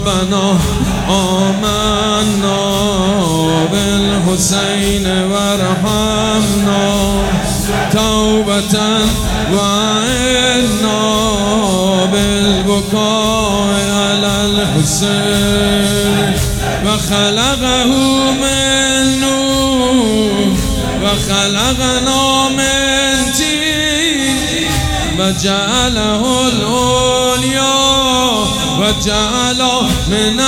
ربنا آمنا بالحسین وارحمنا توبة وعنا بالبكاء على الحسين وخلقه من نور وخلقنا من طين وجعله العليا وجعل من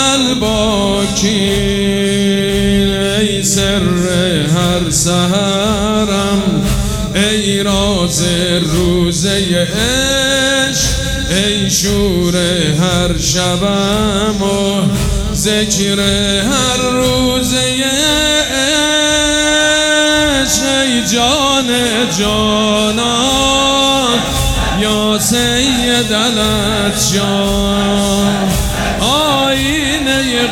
الباکین. ای سر هر سحرم، ای راز روزه عشق، ای شور هر شبم و ذکر هر روزه عشق. ای جان جانان یا سید الاطیان، آینه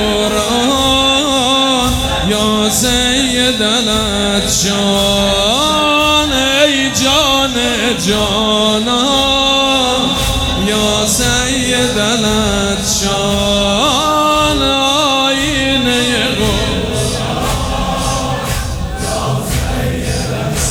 قرآن یا سید الاطیان. ای جان جانان یا سید الاطیان، آینه قرآن یا سید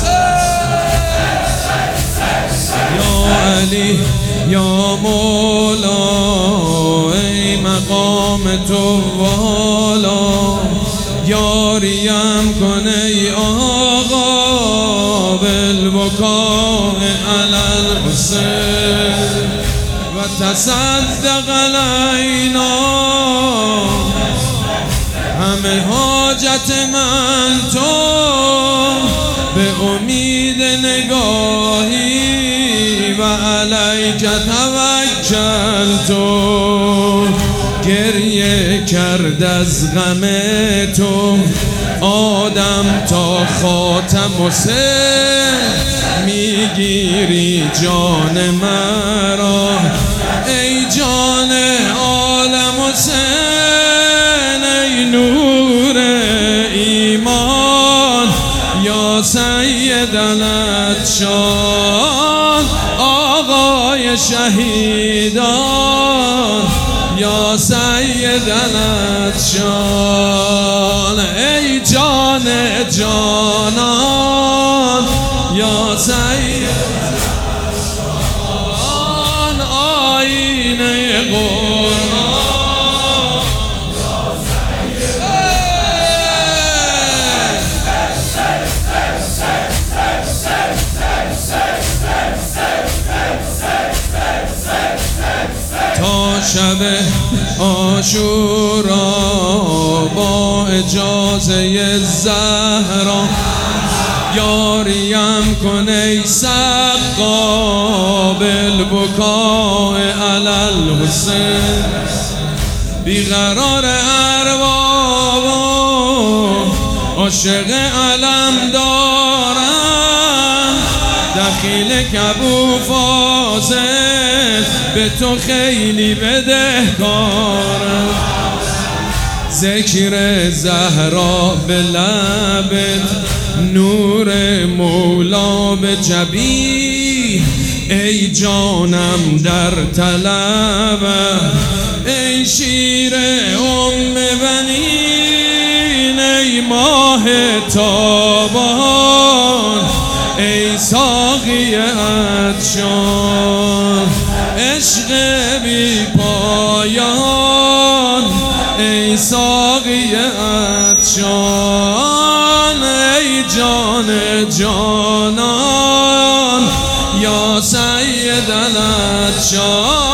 الاطیان. یا علی یا مولا، ای مقام تو والا، یاریم کن ای آقا بالبکاء علی الحسین و تصدق علینا. همه حاجت من تو، به امید نگاهی و علیک توکلت. گریه کرد از غم تو آدم تا خاتم و سر، میگیری جان مرا ای جان عالم حسین. ای نور ایمان یا سید الاطیان، آقای شهیدان یا سید الاطیان. ای جان جانان یا سید الاطیان، آینه قرآن یا سید تا شب عاشورا با اجازه زهرا، یاریم کن ای سقا بالبکاء علی الحسین. بیقرار ارباب عاشق علم دارم، دخیل کبو فاضل به تو خیلی بدهکارم. ذکر زهرا به لبت، نور مولا به جبین. ای جانم در طلبم، ای شیر ام بنین، ای ماه تابان، ای ساقی عطشان. عشق بی پایان، ای ساقی عطشان. ای جان جانان یا سید الاطیان.